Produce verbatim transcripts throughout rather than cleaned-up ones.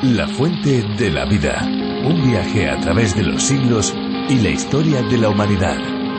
La fuente de la vida. Un viaje a través de los siglos y la historia de la humanidad.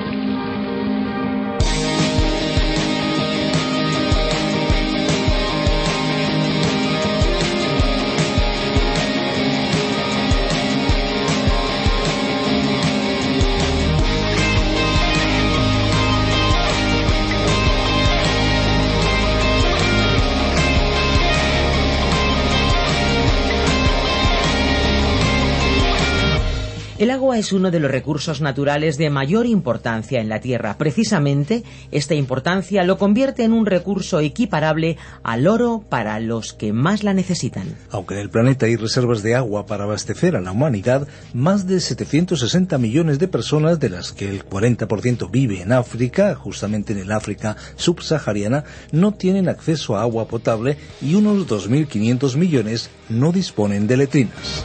El agua es uno de los recursos naturales de mayor importancia en la Tierra. Precisamente, esta importancia lo convierte en un recurso equiparable al oro para los que más la necesitan. Aunque en el planeta hay reservas de agua para abastecer a la humanidad, más de setecientos sesenta millones de personas, de las que el cuarenta por ciento vive en África, justamente en el África subsahariana, no tienen acceso a agua potable y unos dos mil quinientos millones no disponen de letrinas.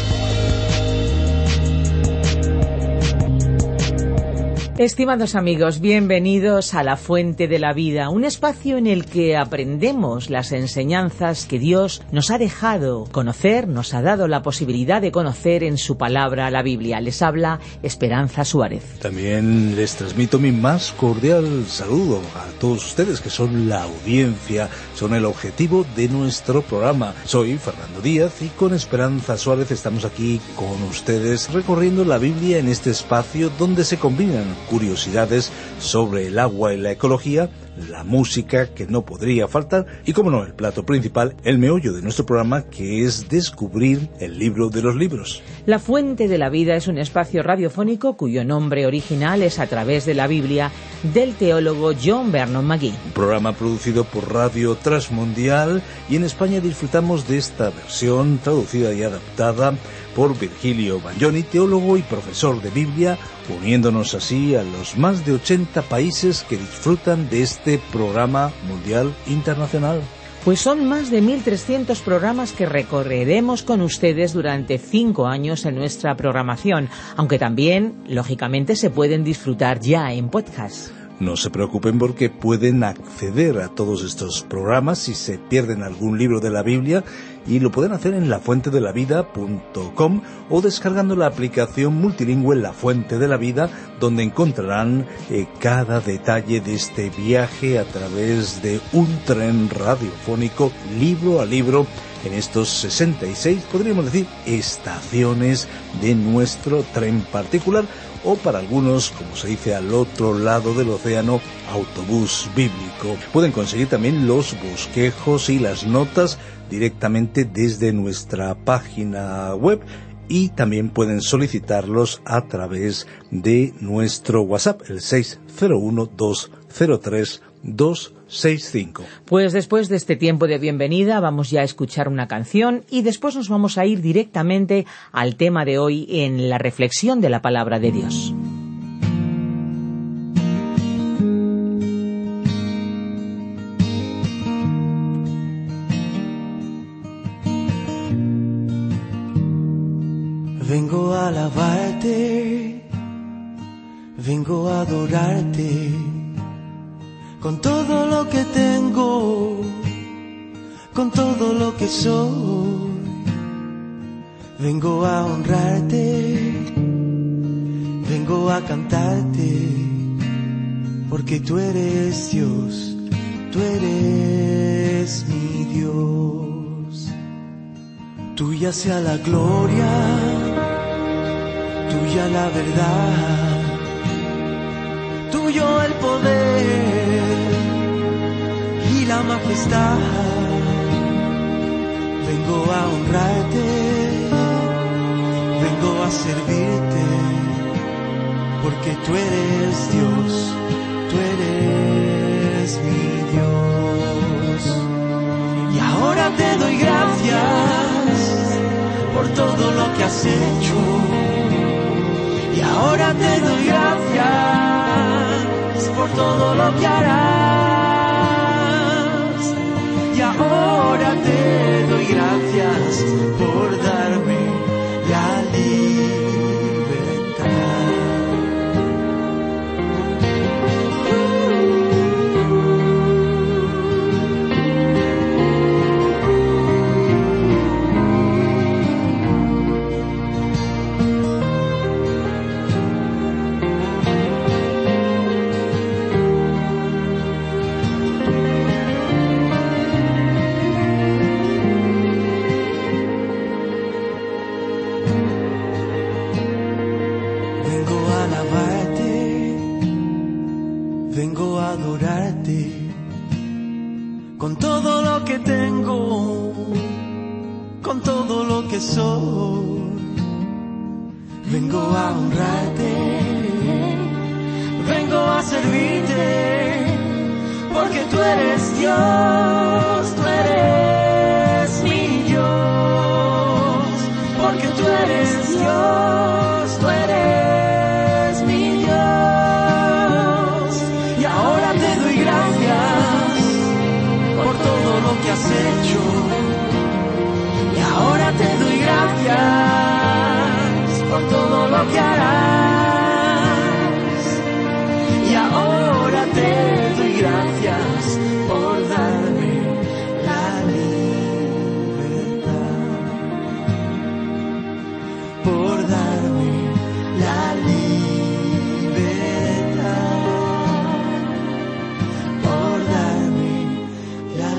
Estimados amigos, bienvenidos a La Fuente de la Vida, un espacio en el que aprendemos las enseñanzas que Dios nos ha dejado conocer, nos ha dado la posibilidad de conocer en su palabra, la Biblia. Les habla Esperanza Suárez. También les transmito mi más cordial saludo a todos ustedes que son la audiencia, son el objetivo de nuestro programa. Soy Fernando Díaz y con Esperanza Suárez estamos aquí con ustedes recorriendo la Biblia en este espacio donde se combinan curiosidades sobre el agua y la ecología, la música que no podría faltar y, como no, el plato principal, el meollo de nuestro programa, que es descubrir el libro de los libros. La Fuente de la Vida es un espacio radiofónico cuyo nombre original es A través de la Biblia, del teólogo John Vernon McGee. Un programa producido por Radio Transmundial, y en España disfrutamos de esta versión traducida y adaptada por Virgilio Bagnoni, teólogo y profesor de Biblia, uniéndonos así a los más de ochenta países que disfrutan de este programa mundial internacional. Pues son más de mil trescientos programas que recorreremos con ustedes durante cinco años en nuestra programación, aunque también, lógicamente, se pueden disfrutar ya en podcast. No se preocupen porque pueden acceder a todos estos programas si se pierden algún libro de la Biblia, y lo pueden hacer en la fuente de la vida punto com o descargando la aplicación multilingüe La Fuente de la Vida, donde encontrarán eh, cada detalle de este viaje a través de un tren radiofónico, libro a libro, en estos sesenta y seis, podríamos decir, estaciones de nuestro tren particular, o para algunos, como se dice al otro lado del océano, autobús bíblico. Pueden conseguir también los bosquejos y las notas directamente desde nuestra página web, y también pueden solicitarlos a través de nuestro WhatsApp, el seis cero uno, dos cero tres, dos seis cinco. Pues después de este tiempo de bienvenida vamos ya a escuchar una canción y después nos vamos a ir directamente al tema de hoy en la reflexión de la palabra de Dios. Vengo a alabarte, vengo a adorarte, con todo lo que tengo, con todo lo que soy. Vengo a honrarte, vengo a cantarte, porque tú eres Dios, tú eres mi Dios. Tuya sea la gloria, tuya la verdad, tuyo el poder y la majestad. Vengo a honrarte, vengo a servirte, porque tú eres Dios, tú eres mi Dios. Y ahora te doy gracias por todo lo que has hecho, y ahora te doy gracias por todo lo que harás, y ahora te doy gracias por darme la libertad. honrarte con todo lo que tengo, con todo lo que soy. Vengo a honrarte, vengo a servirte, porque tú eres Dios, tú eres mi Dios, porque tú eres Dios, tú eres mi Dios. Y ahora te doy gracias por todo lo que has hecho, y ahora te doy gracias por todo lo que harás, y ahora te doy gracias por darme la libertad, por darme la libertad, por darme la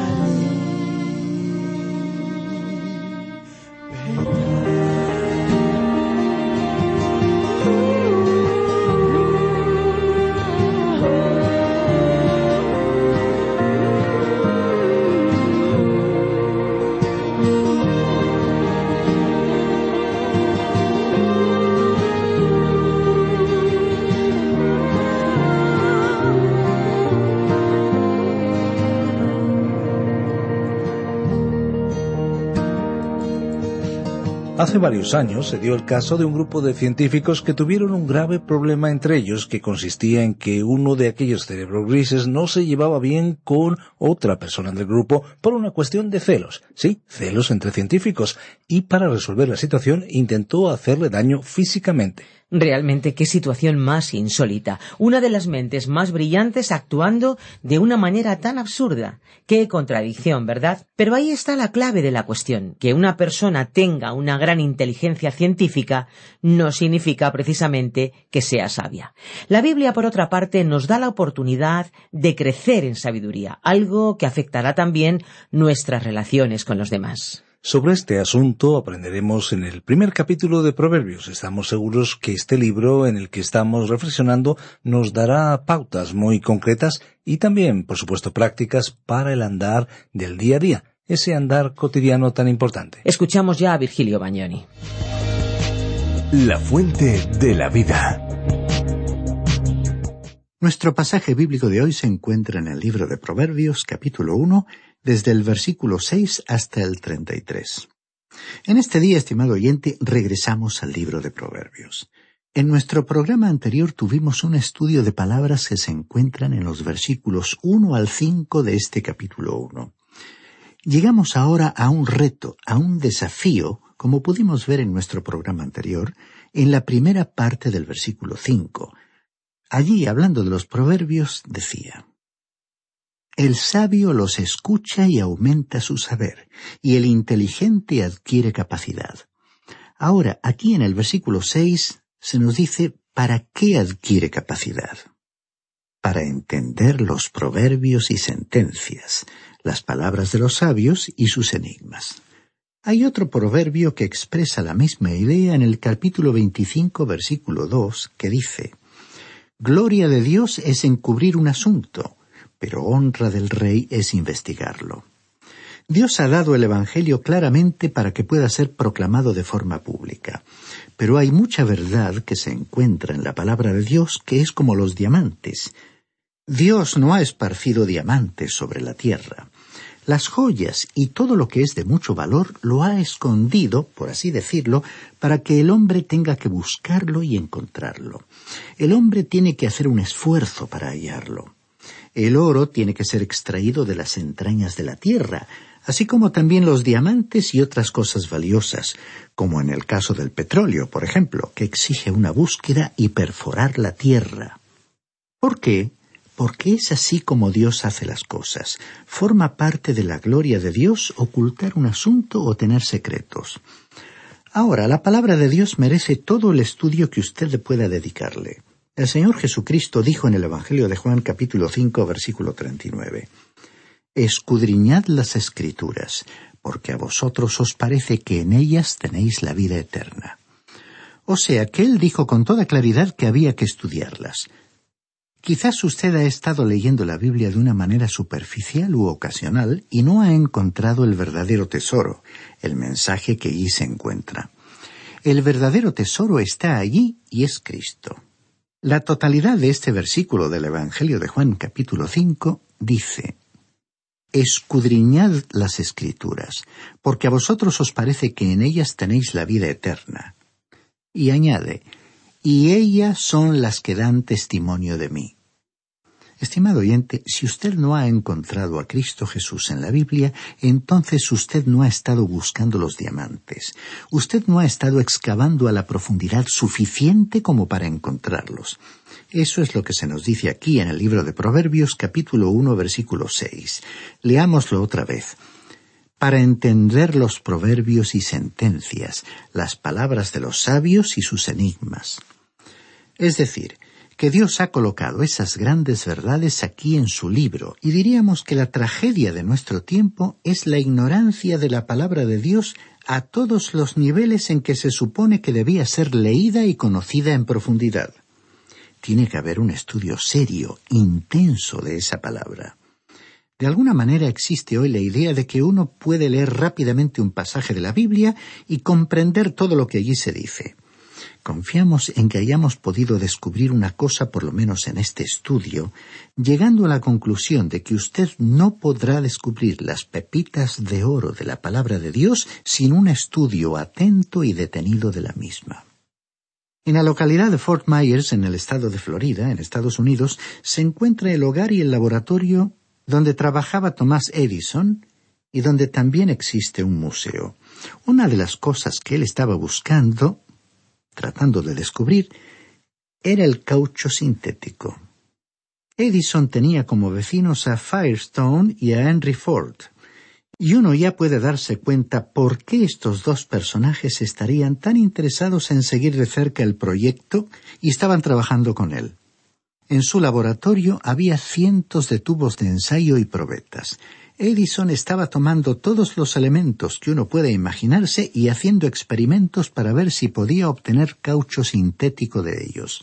Hace varios años se dio el caso de un grupo de científicos que tuvieron un grave problema entre ellos, que consistía en que uno de aquellos cerebros grises no se llevaba bien con otra persona del grupo por una cuestión de celos. Sí, celos entre científicos. Y para resolver la situación intentó hacerle daño físicamente. Realmente qué situación más insólita. Una de las mentes más brillantes actuando de una manera tan absurda. Qué contradicción, ¿verdad? Pero ahí está la clave de la cuestión. Que una persona tenga una gran inteligencia científica no significa precisamente que sea sabia. La Biblia, por otra parte, nos da la oportunidad de crecer en sabiduría, algo que afectará también nuestras relaciones con los demás. Sobre este asunto aprenderemos en el primer capítulo de Proverbios. Estamos seguros que este libro en el que estamos reflexionando nos dará pautas muy concretas y también, por supuesto, prácticas para el andar del día a día, ese andar cotidiano tan importante. Escuchamos ya a Virgilio Bagnoni. La fuente de la vida. Nuestro pasaje bíblico de hoy se encuentra en el libro de Proverbios, capítulo uno, desde el versículo seis hasta el treinta y tres. En este día, estimado oyente, regresamos al libro de Proverbios. En nuestro programa anterior tuvimos un estudio de palabras que se encuentran en los versículos uno al cinco de este capítulo uno. Llegamos ahora a un reto, a un desafío, como pudimos ver en nuestro programa anterior, en la primera parte del versículo cinco. Allí, hablando de los proverbios, decía: el sabio los escucha y aumenta su saber, y el inteligente adquiere capacidad. Ahora, aquí en el versículo seis se nos dice ¿para qué adquiere capacidad? Para entender los proverbios y sentencias, las palabras de los sabios y sus enigmas. Hay otro proverbio que expresa la misma idea en el capítulo veinticinco, versículo dos, que dice: gloria de Dios es encubrir un asunto, pero honra del rey es investigarlo. Dios ha dado el Evangelio claramente para que pueda ser proclamado de forma pública, pero hay mucha verdad que se encuentra en la palabra de Dios que es como los diamantes. Dios no ha esparcido diamantes sobre la tierra. Las joyas y todo lo que es de mucho valor lo ha escondido, por así decirlo, para que el hombre tenga que buscarlo y encontrarlo. El hombre tiene que hacer un esfuerzo para hallarlo. El oro tiene que ser extraído de las entrañas de la tierra, así como también los diamantes y otras cosas valiosas, como en el caso del petróleo, por ejemplo, que exige una búsqueda y perforar la tierra. ¿Por qué? Porque es así como Dios hace las cosas. Forma parte de la gloria de Dios ocultar un asunto o tener secretos. Ahora, la palabra de Dios merece todo el estudio que usted le pueda dedicarle. El Señor Jesucristo dijo en el Evangelio de Juan capítulo cinco, versículo treinta y nueve, escudriñad las Escrituras, porque a vosotros os parece que en ellas tenéis la vida eterna. O sea que Él dijo con toda claridad que había que estudiarlas. Quizás usted ha estado leyendo la Biblia de una manera superficial u ocasional y no ha encontrado el verdadero tesoro, el mensaje que allí se encuentra. El verdadero tesoro está allí y es Cristo. La totalidad de este versículo del Evangelio de Juan capítulo cinco dice: Escudriñad las Escrituras, porque a vosotros os parece que en ellas tenéis la vida eterna. Y añade: y ellas son las que dan testimonio de mí. Estimado oyente, si usted no ha encontrado a Cristo Jesús en la Biblia, entonces usted no ha estado buscando los diamantes. Usted no ha estado excavando a la profundidad suficiente como para encontrarlos. Eso es lo que se nos dice aquí en el libro de Proverbios, capítulo uno, versículo seis. Leámoslo otra vez. Para entender los proverbios y sentencias, las palabras de los sabios y sus enigmas. Es decir, que Dios ha colocado esas grandes verdades aquí en su libro, y diríamos que la tragedia de nuestro tiempo es la ignorancia de la palabra de Dios a todos los niveles en que se supone que debía ser leída y conocida en profundidad. Tiene que haber un estudio serio, intenso de esa palabra. De alguna manera existe hoy la idea de que uno puede leer rápidamente un pasaje de la Biblia y comprender todo lo que allí se dice. Confiamos en que hayamos podido descubrir una cosa, por lo menos en este estudio, llegando a la conclusión de que usted no podrá descubrir las pepitas de oro de la palabra de Dios sin un estudio atento y detenido de la misma. En la localidad de Fort Myers, en el estado de Florida, en Estados Unidos, se encuentra el hogar y el laboratorio donde trabajaba Thomas Edison y donde también existe un museo. Una de las cosas que él estaba buscando, tratando de descubrir, era el caucho sintético. Edison tenía como vecinos a Firestone y a Henry Ford, y uno ya puede darse cuenta por qué estos dos personajes estarían tan interesados en seguir de cerca el proyecto y estaban trabajando con él. En su laboratorio había cientos de tubos de ensayo y probetas. Edison estaba tomando todos los elementos que uno puede imaginarse y haciendo experimentos para ver si podía obtener caucho sintético de ellos.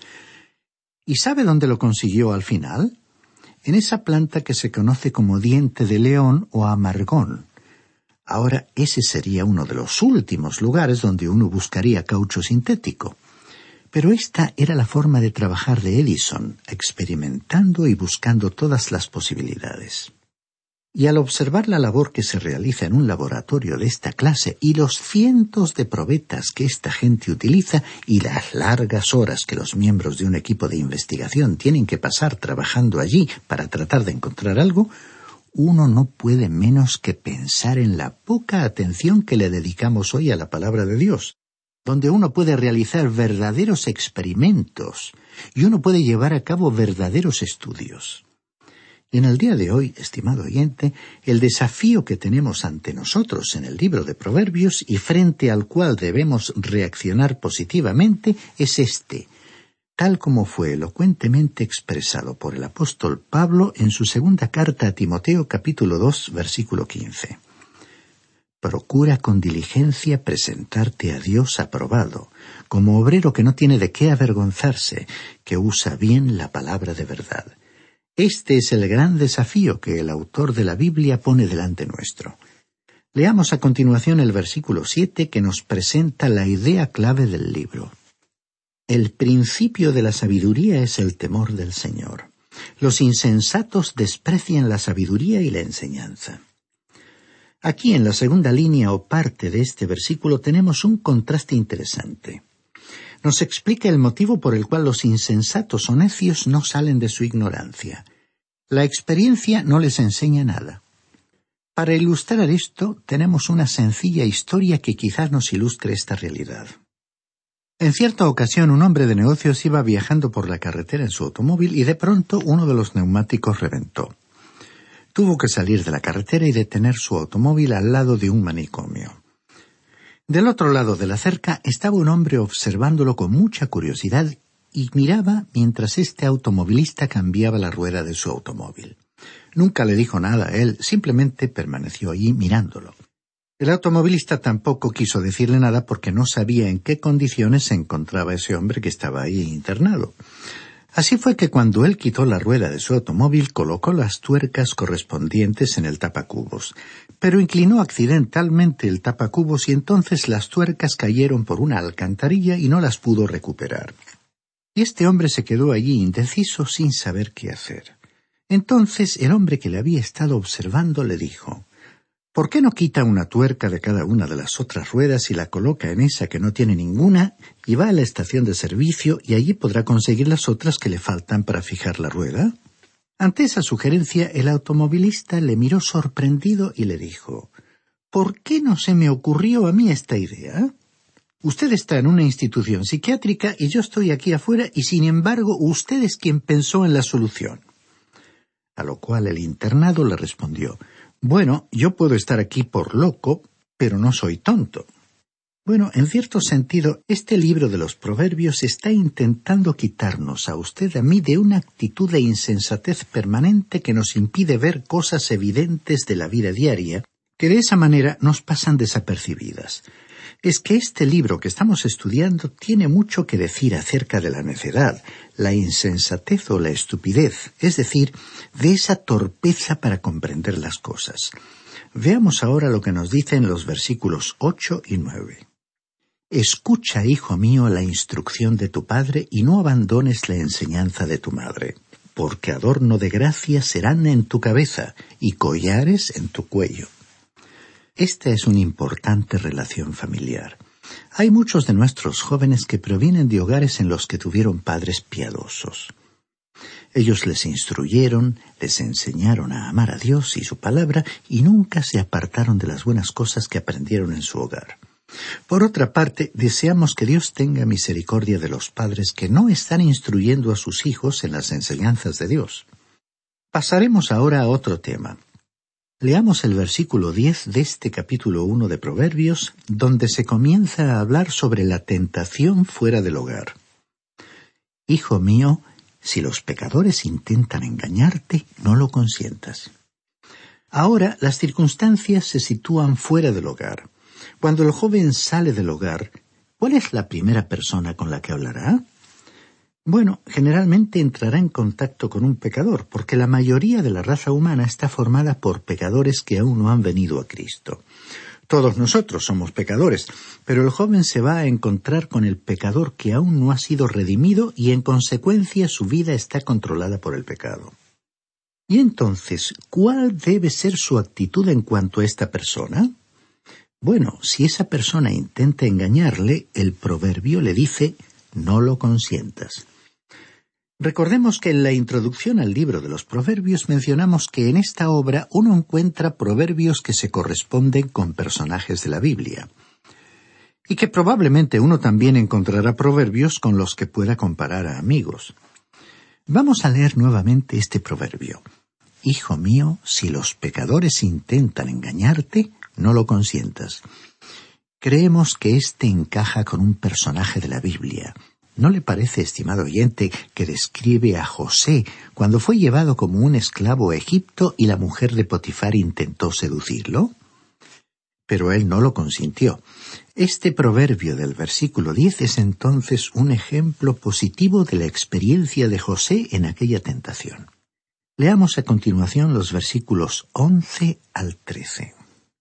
¿Y sabe dónde lo consiguió al final? En esa planta que se conoce como diente de león o amargón. Ahora, ese sería uno de los últimos lugares donde uno buscaría caucho sintético. Pero esta era la forma de trabajar de Edison, experimentando y buscando todas las posibilidades. Y al observar la labor que se realiza en un laboratorio de esta clase y los cientos de probetas que esta gente utiliza y las largas horas que los miembros de un equipo de investigación tienen que pasar trabajando allí para tratar de encontrar algo, uno no puede menos que pensar en la poca atención que le dedicamos hoy a la palabra de Dios, donde uno puede realizar verdaderos experimentos y uno puede llevar a cabo verdaderos estudios. En el día de hoy, estimado oyente, el desafío que tenemos ante nosotros en el libro de Proverbios y frente al cual debemos reaccionar positivamente es este, tal como fue elocuentemente expresado por el apóstol Pablo en su segunda carta a Timoteo capítulo dos, versículo quince. Procura con diligencia presentarte a Dios aprobado, como obrero que no tiene de qué avergonzarse, que usa bien la palabra de verdad. Este es el gran desafío que el autor de la Biblia pone delante nuestro. Leamos a continuación el versículo siete que nos presenta la idea clave del libro. El principio de la sabiduría es el temor del Señor. Los insensatos desprecian la sabiduría y la enseñanza. Aquí en la segunda línea o parte de este versículo tenemos un contraste interesante. Nos explica el motivo por el cual los insensatos o necios no salen de su ignorancia. La experiencia no les enseña nada. Para ilustrar esto, tenemos una sencilla historia que quizás nos ilustre esta realidad. En cierta ocasión, un hombre de negocios iba viajando por la carretera en su automóvil y de pronto uno de los neumáticos reventó. Tuvo que salir de la carretera y detener su automóvil al lado de un manicomio. Del otro lado de la cerca estaba un hombre observándolo con mucha curiosidad y miraba mientras este automovilista cambiaba la rueda de su automóvil. Nunca le dijo nada a él, simplemente permaneció allí mirándolo. El automovilista tampoco quiso decirle nada porque no sabía en qué condiciones se encontraba ese hombre que estaba ahí internado. Así fue que cuando él quitó la rueda de su automóvil, colocó las tuercas correspondientes en el tapacubos, pero inclinó accidentalmente el tapacubos y entonces las tuercas cayeron por una alcantarilla y no las pudo recuperar. Y este hombre se quedó allí indeciso sin saber qué hacer. Entonces el hombre que le había estado observando le dijo: ¿por qué no quita una tuerca de cada una de las otras ruedas y la coloca en esa que no tiene ninguna y va a la estación de servicio y allí podrá conseguir las otras que le faltan para fijar la rueda? Ante esa sugerencia, el automovilista le miró sorprendido y le dijo: ¿por qué no se me ocurrió a mí esta idea? Usted está en una institución psiquiátrica y yo estoy aquí afuera y sin embargo usted es quien pensó en la solución. A lo cual el internado le respondió: bueno, yo puedo estar aquí por loco, pero no soy tonto. Bueno, en cierto sentido, este libro de los Proverbios está intentando quitarnos a usted y a mí de una actitud de insensatez permanente que nos impide ver cosas evidentes de la vida diaria, que de esa manera nos pasan desapercibidas. Es que este libro que estamos estudiando tiene mucho que decir acerca de la necedad, la insensatez o la estupidez, es decir, de esa torpeza para comprender las cosas. Veamos ahora lo que nos dicen los versículos ocho y nueve. Escucha, hijo mío, la instrucción de tu padre y no abandones la enseñanza de tu madre, porque adorno de gracia serán en tu cabeza y collares en tu cuello. Esta es una importante relación familiar. Hay muchos de nuestros jóvenes que provienen de hogares en los que tuvieron padres piadosos. Ellos les instruyeron, les enseñaron a amar a Dios y su palabra y nunca se apartaron de las buenas cosas que aprendieron en su hogar. Por otra parte, deseamos que Dios tenga misericordia de los padres que no están instruyendo a sus hijos en las enseñanzas de Dios. Pasaremos ahora a otro tema. Leamos el versículo diez de este capítulo uno de Proverbios, donde se comienza a hablar sobre la tentación fuera del hogar. Hijo mío, si los pecadores intentan engañarte, no lo consientas. Ahora, las circunstancias se sitúan fuera del hogar. Cuando el joven sale del hogar, ¿cuál es la primera persona con la que hablará? Bueno, generalmente entrará en contacto con un pecador, porque la mayoría de la raza humana está formada por pecadores que aún no han venido a Cristo. Todos nosotros somos pecadores, pero el joven se va a encontrar con el pecador que aún no ha sido redimido y en consecuencia su vida está controlada por el pecado. Y entonces, ¿cuál debe ser su actitud en cuanto a esta persona? Bueno, si esa persona intenta engañarle, el proverbio le dice: no lo consientas. Recordemos que en la introducción al libro de los Proverbios mencionamos que en esta obra uno encuentra proverbios que se corresponden con personajes de la Biblia, y que probablemente uno también encontrará proverbios con los que pueda comparar a amigos. Vamos a leer nuevamente este proverbio. Hijo mío, si los pecadores intentan engañarte, no lo consientas. Creemos que este encaja con un personaje de la Biblia. ¿No le parece, estimado oyente, que describe a José cuando fue llevado como un esclavo a Egipto y la mujer de Potifar intentó seducirlo? Pero él no lo consintió. Este proverbio del versículo diez es entonces un ejemplo positivo de la experiencia de José en aquella tentación. Leamos a continuación los versículos once al trece.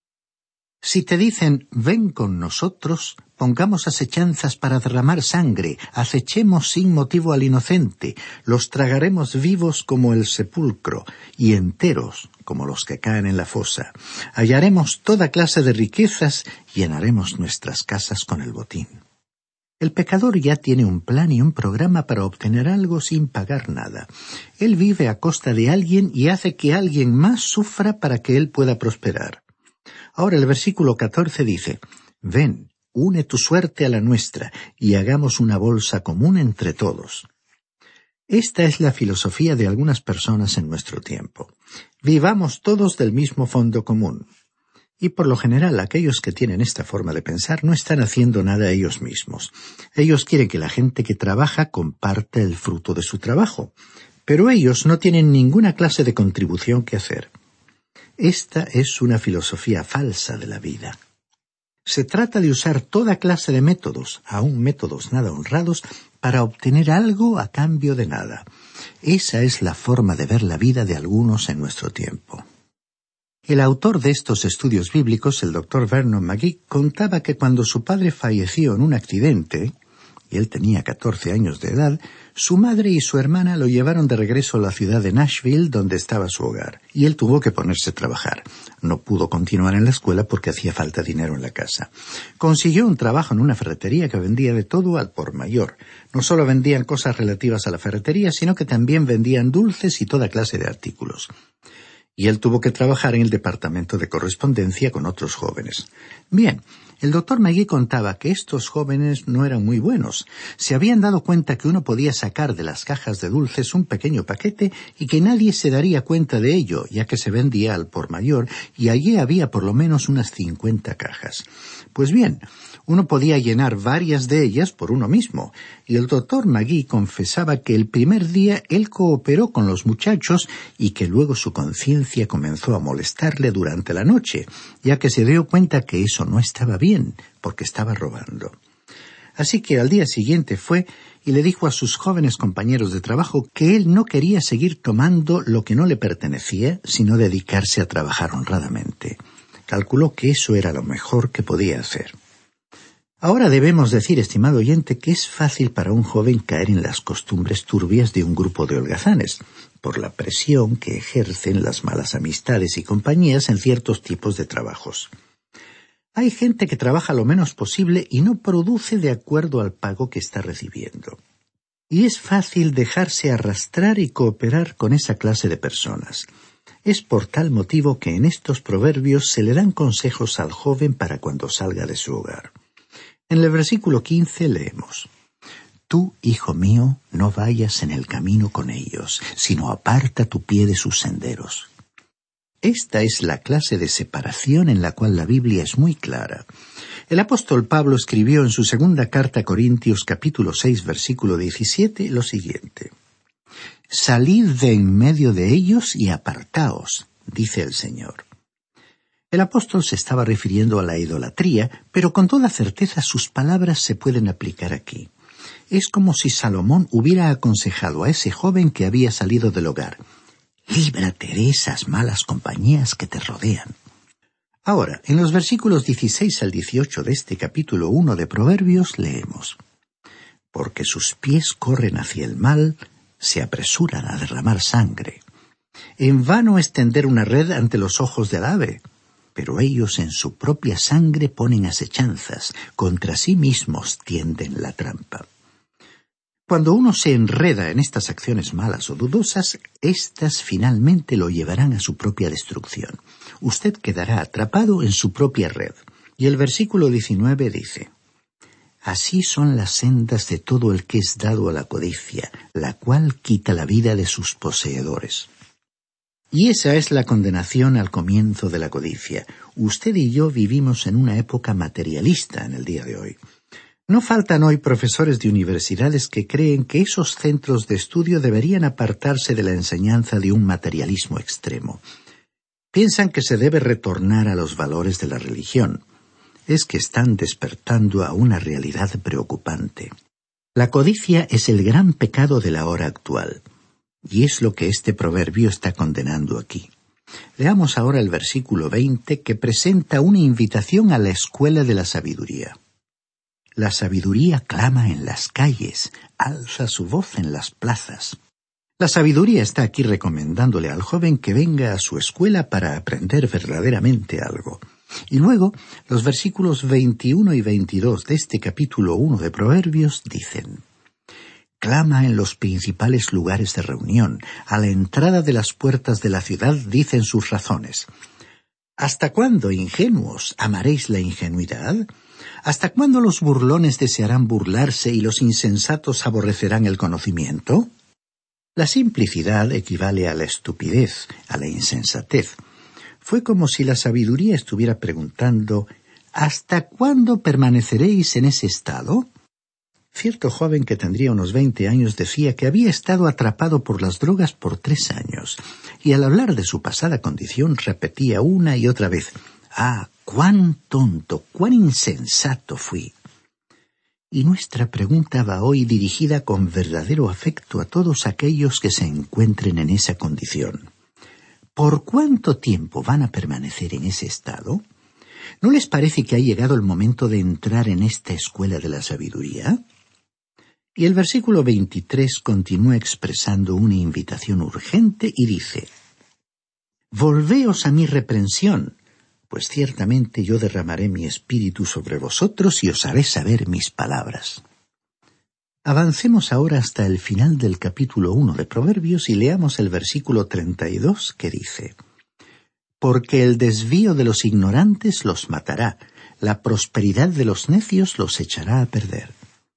Si te dicen, ven con nosotros, pongamos asechanzas para derramar sangre, acechemos sin motivo al inocente, los tragaremos vivos como el sepulcro, y enteros como los que caen en la fosa. Hallaremos toda clase de riquezas, llenaremos nuestras casas con el botín. El pecador ya tiene un plan y un programa para obtener algo sin pagar nada. Él vive a costa de alguien y hace que alguien más sufra para que él pueda prosperar. Ahora el versículo catorce dice: ven, une tu suerte a la nuestra, y hagamos una bolsa común entre todos. Esta es la filosofía de algunas personas en nuestro tiempo. Vivamos todos del mismo fondo común. Y por lo general aquellos que tienen esta forma de pensar no están haciendo nada ellos mismos. Ellos quieren que la gente que trabaja comparta el fruto de su trabajo, pero ellos no tienen ninguna clase de contribución que hacer. Esta es una filosofía falsa de la vida. Se trata de usar toda clase de métodos, aun métodos nada honrados, para obtener algo a cambio de nada. Esa es la forma de ver la vida de algunos en nuestro tiempo. El autor de estos estudios bíblicos, el doctor Vernon McGee, contaba que cuando su padre falleció en un accidente, y él tenía catorce años de edad, su madre y su hermana lo llevaron de regreso a la ciudad de Nashville, donde estaba su hogar, y él tuvo que ponerse a trabajar. No pudo continuar en la escuela porque hacía falta dinero en la casa. Consiguió un trabajo en una ferretería que vendía de todo al por mayor. No solo vendían cosas relativas a la ferretería, sino que también vendían dulces y toda clase de artículos. Y él tuvo que trabajar en el departamento de correspondencia con otros jóvenes. Bien, el doctor McGee contaba que estos jóvenes no eran muy buenos. Se habían dado cuenta que uno podía sacar de las cajas de dulces un pequeño paquete y que nadie se daría cuenta de ello, ya que se vendía al por mayor, y allí había por lo menos unas cincuenta cajas. Pues bien, uno podía llenar varias de ellas por uno mismo, y el doctor McGee confesaba que el primer día él cooperó con los muchachos y que luego su conciencia comenzó a molestarle durante la noche, ya que se dio cuenta que eso no estaba bien, porque estaba robando. Así que al día siguiente fue y le dijo a sus jóvenes compañeros de trabajo que él no quería seguir tomando lo que no le pertenecía, sino dedicarse a trabajar honradamente. Calculó que eso era lo mejor que podía hacer. Ahora debemos decir, estimado oyente, que es fácil para un joven caer en las costumbres turbias de un grupo de holgazanes, por la presión que ejercen las malas amistades y compañías en ciertos tipos de trabajos. Hay gente que trabaja lo menos posible y no produce de acuerdo al pago que está recibiendo. Y es fácil dejarse arrastrar y cooperar con esa clase de personas. Es por tal motivo que en estos proverbios se le dan consejos al joven para cuando salga de su hogar. En el versículo quince leemos: Tú, hijo mío, no vayas en el camino con ellos, sino aparta tu pie de sus senderos. Esta es la clase de separación en la cual la Biblia es muy clara. El apóstol Pablo escribió en su segunda carta a Corintios capítulo seis versículo diecisiete lo siguiente: Salid de en medio de ellos y apartaos, dice el Señor. El apóstol se estaba refiriendo a la idolatría, pero con toda certeza sus palabras se pueden aplicar aquí. Es como si Salomón hubiera aconsejado a ese joven que había salido del hogar: líbrate de esas malas compañías que te rodean. Ahora, en los versículos dieciséis al dieciocho de este capítulo uno de Proverbios leemos: Porque sus pies corren hacia el mal, se apresuran a derramar sangre. En vano es tender una red ante los ojos del ave, pero ellos en su propia sangre ponen asechanzas, contra sí mismos tienden la trampa. Cuando uno se enreda en estas acciones malas o dudosas, éstas finalmente lo llevarán a su propia destrucción. Usted quedará atrapado en su propia red. Y el versículo diecinueve dice: Así son las sendas de todo el que es dado a la codicia, la cual quita la vida de sus poseedores. Y esa es la condenación al comienzo de la codicia. Usted y yo vivimos en una época materialista en el día de hoy. No faltan hoy profesores de universidades que creen que esos centros de estudio deberían apartarse de la enseñanza de un materialismo extremo. Piensan que se debe retornar a los valores de la religión. Es que están despertando a una realidad preocupante. La codicia es el gran pecado de la hora actual. Y es lo que este proverbio está condenando aquí. Leamos ahora el versículo veinte, que presenta una invitación a la escuela de la sabiduría. La sabiduría clama en las calles, alza su voz en las plazas. La sabiduría está aquí recomendándole al joven que venga a su escuela para aprender verdaderamente algo. Y luego, los versículos veintiuno y veintidós de este capítulo uno de Proverbios dicen: Clama en los principales lugares de reunión, a la entrada de las puertas de la ciudad dicen sus razones. ¿Hasta cuándo, ingenuos, amaréis la ingenuidad? ¿Hasta cuándo los burlones desearán burlarse y los insensatos aborrecerán el conocimiento? La simplicidad equivale a la estupidez, a la insensatez. Fue como si la sabiduría estuviera preguntando: ¿hasta cuándo permaneceréis en ese estado? Cierto joven que tendría unos veinte años decía que había estado atrapado por las drogas por tres años, y al hablar de su pasada condición repetía una y otra vez: «Ah, cuán tonto, cuán insensato fui. Y nuestra pregunta va hoy dirigida con verdadero afecto a todos aquellos que se encuentren en esa condición. ¿Por cuánto tiempo van a permanecer en ese estado? ¿No les parece que ha llegado el momento de entrar en esta escuela de la sabiduría? Y el versículo veintitrés continúa expresando una invitación urgente y dice: «Volveos a mi reprensión, pues ciertamente yo derramaré mi espíritu sobre vosotros y os haré saber mis palabras». Avancemos ahora hasta el final del capítulo uno de Proverbios y leamos el versículo treinta y dos, que dice: «Porque el desvío de los ignorantes los matará, la prosperidad de los necios los echará a perder».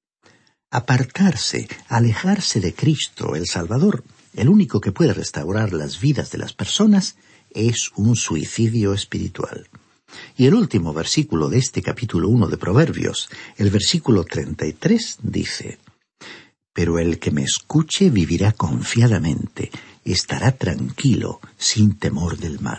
Apartarse, alejarse de Cristo, el Salvador, el único que puede restaurar las vidas de las personas, es un suicidio espiritual. Y el último versículo de este capítulo uno de Proverbios, el versículo treinta y tres, dice: «Pero el que me escuche vivirá confiadamente, estará tranquilo, sin temor del mal».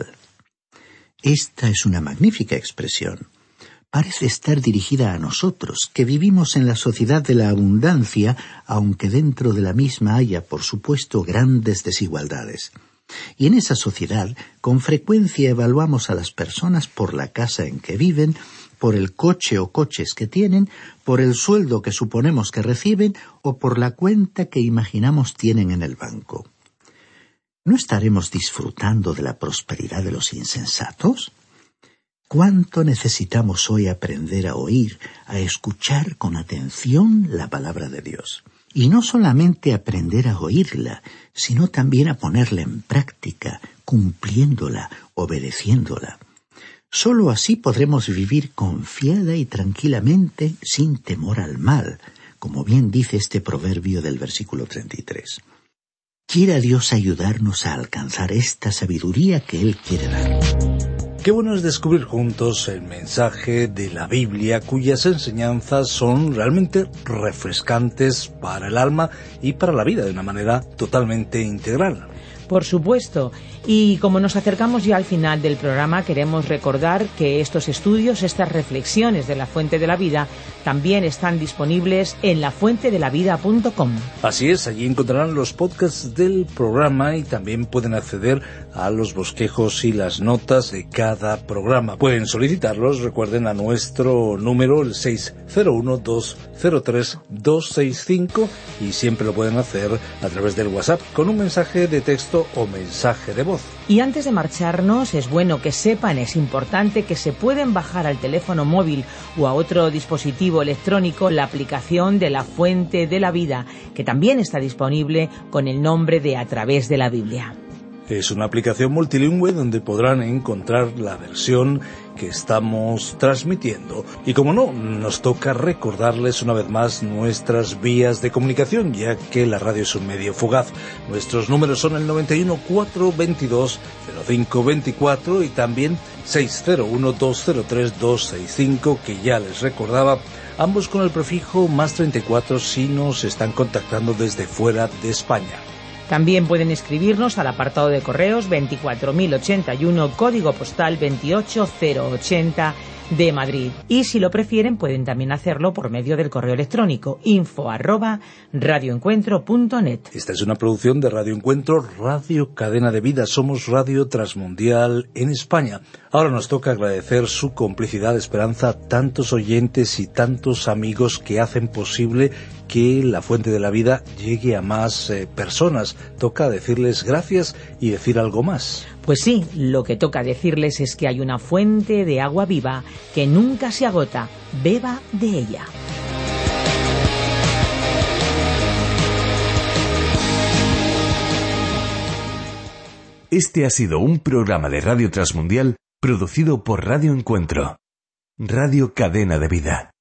Esta es una magnífica expresión. Parece estar dirigida a nosotros, que vivimos en la sociedad de la abundancia, aunque dentro de la misma haya, por supuesto, grandes desigualdades. Y en esa sociedad, con frecuencia evaluamos a las personas por la casa en que viven, por el coche o coches que tienen, por el sueldo que suponemos que reciben o por la cuenta que imaginamos tienen en el banco. ¿No estaremos disfrutando de la prosperidad de los insensatos? ¿Cuánto necesitamos hoy aprender a oír, a escuchar con atención la palabra de Dios? Y no solamente aprender a oírla, sino también a ponerla en práctica, cumpliéndola, obedeciéndola. Solo así podremos vivir confiada y tranquilamente, sin temor al mal, como bien dice este proverbio del versículo treinta y tres. Quiera Dios ayudarnos a alcanzar esta sabiduría que Él quiere dar. Qué bueno es descubrir juntos el mensaje de la Biblia, cuyas enseñanzas son realmente refrescantes para el alma y para la vida de una manera totalmente integral. Por supuesto. Y como nos acercamos ya al final del programa, queremos recordar que estos estudios, estas reflexiones de la Fuente de la Vida, también están disponibles en la fuente de la vida punto com. Así es, allí encontrarán los podcasts del programa y también pueden acceder a los bosquejos y las notas de cada programa. Pueden solicitarlos, recuerden, a nuestro número, el seis cero uno, dos cero tres, dos seis cinco, y siempre lo pueden hacer a través del WhatsApp con un mensaje de texto o mensaje de voz. Y antes de marcharnos, es bueno que sepan, es importante que se pueden bajar al teléfono móvil o a otro dispositivo electrónico la aplicación de la Fuente de la Vida, que también está disponible con el nombre de A Través de la Biblia. Es una aplicación multilingüe donde podrán encontrar la versión que estamos transmitiendo. Y como no, nos toca recordarles una vez más nuestras vías de comunicación, ya que la radio es un medio fugaz. Nuestros números son el noventa y uno, cuatro veintidós, cero cinco veinticuatro y también seis cero uno, dos cero tres, dos seis cinco, que ya les recordaba, ambos con el prefijo más treinta y cuatro si nos están contactando desde fuera de España. También pueden escribirnos al apartado de correos veinticuatro mil ochenta y uno, código postal veintiocho mil ochenta de Madrid. Y si lo prefieren, pueden también hacerlo por medio del correo electrónico info arroba radioencuentro punto net. Esta es una producción de Radio Encuentro, Radio Cadena de Vida. Somos Radio Transmundial en España. Ahora nos toca agradecer su complicidad, Esperanza, a tantos oyentes y tantos amigos que hacen posible que la Fuente de la Vida llegue a más eh, personas. Toca decirles gracias y decir algo más. Pues sí, lo que toca decirles es que hay una fuente de agua viva que nunca se agota. Beba de ella. Este ha sido un programa de Radio Transmundial producido por Radio Encuentro, Radio Cadena de Vida.